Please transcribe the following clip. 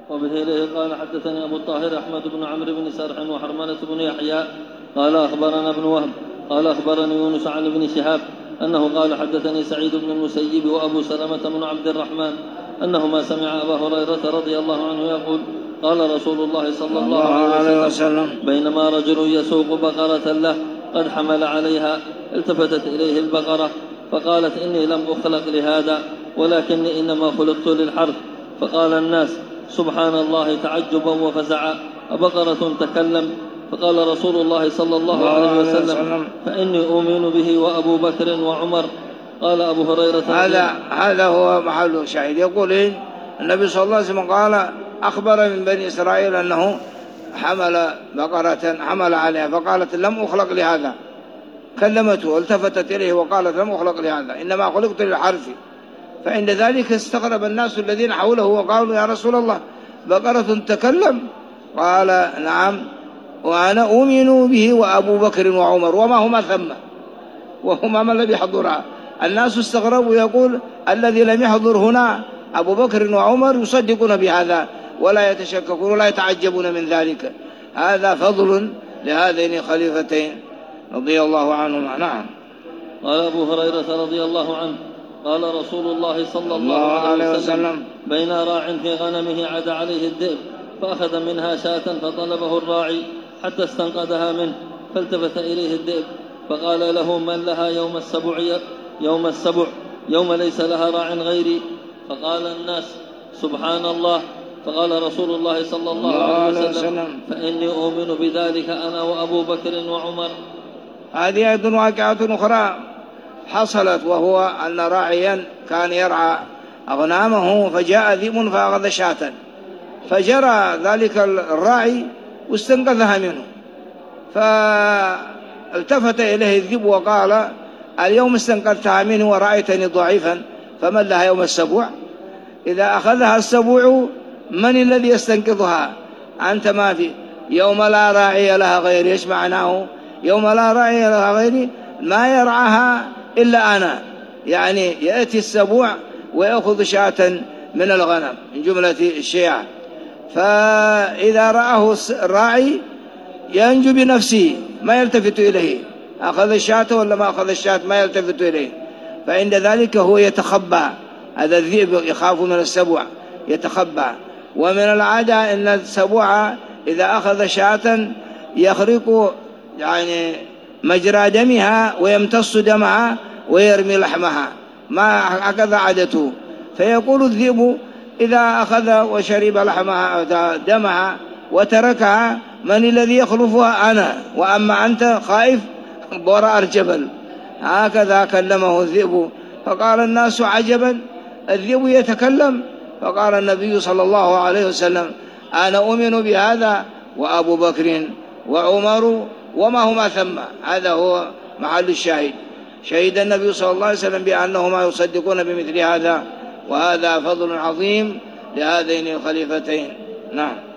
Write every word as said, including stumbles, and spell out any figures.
وبه إليه قال حدثني أبو الطاهر أحمد بن عمرو بن سرح وحرملة بن يحيى قال أخبرنا ابن وهب قال أخبرني يونس عن ابن شهاب أنه قال حدثني سعيد بن المسيب وأبو سلمة بن عبد الرحمن أنهما سمع أبا هريرة رضي الله عنه يقول قال رسول الله صلى الله عليه وسلم بينما رجل يسوق بقرة له قد حمل عليها التفتت إليه البقرة فقالت إني لم أخلق لهذا ولكني إنما خلقت للحرث. فقال الناس سبحان الله تعجبا وفزعا أبقرة تكلم؟ فقال رسول الله صلى الله عليه وسلم فإني أؤمن به وأبو بكر وعمر. قال أبو هريرة هذا هذا هو محل شاهد. يقول النبي صلى الله عليه وسلم قال أخبر من بني إسرائيل أنه حمل بقرة حمل عليها فقالت لم أخلق لهذا، كلمته التفتت إليه وقالت لم أخلق لهذا إنما خلقت للحرث. فعند ذلك استغرب الناس الذين حوله وقالوا يا رسول الله بقرة تكلم؟ قال نعم وأنا أؤمن به وأبو بكر وعمر وما هما ثم وهما من لم يحضرها. الناس استغربوا يقول الذي لم يحضر هنا أبو بكر وعمر يصدقون بهذا ولا يتشككون ولا يتعجبون من ذلك. هذا فضل لهذين خليفتين رضي الله عنهما. نعم. قال أبو هريرة رضي الله عنه قال رسول الله صلى الله عليه وسلم بين راع في غنمه عدا عليه الذئب فأخذ منها شاة فطلبه الراعي حتى استنقذها منه فالتفت إليه الذئب فقال له من لها يوم السبع يوم السبع يوم ليس لها راع غيري؟ فقال الناس سبحان الله. فقال رسول الله صلى الله عليه وسلم فإني أؤمن بذلك أنا وأبو بكر وعمر. هذه أيضا واقعة أخرى حصلت وهو أن راعيا كان يرعى أغنامه فجاء ذئب فأخذ شاة فجرى ذلك الراعي واستنقذها منه فالتفت إليه الذئب وقال اليوم استنقذتها منه ورأيتني ضعيفا فمن لها يوم السبوع؟ إذا أخذها السبوع من الذي يستنقذها؟ أنت ما في يوم لا راعي لها غيري. إيش معناه يوم لا راعي لها غيري؟ ما يرعاها إلا أنا، يعني يأتي السبوع ويأخذ شاة من الغنم من جملة الشيعة. فإذا رآه الراعي ينجو بنفسه ما يلتفت إليه أخذ الشاة ولا ما أخذ الشاة ما يلتفت إليه. فعند ذلك هو يتخبى. هذا الذئب يخاف من السبوع يتخبى. ومن العادة أن السبوع إذا أخذ شاة يخرق يعني مجرى دمها ويمتص دمها ويرمي لحمها ما هكذا عادته. فيقول الذئب إذا أخذ وشرب لحمها دمها وتركها من الذي يخلفها؟ أنا، وأما أنت خائف براء الجبل. هكذا كلمه الذئب. فقال الناس عجبا الذئب يتكلم؟ فقال النبي صلى الله عليه وسلم أنا أؤمن بهذا وأبو بكر وعمر وما هما ثم. هذا هو محل الشاهد. شهد النبي صلى الله عليه وسلم بأنهما يصدقون بمثل هذا وهذا فضل عظيم لهذين الخليفتين. نعم.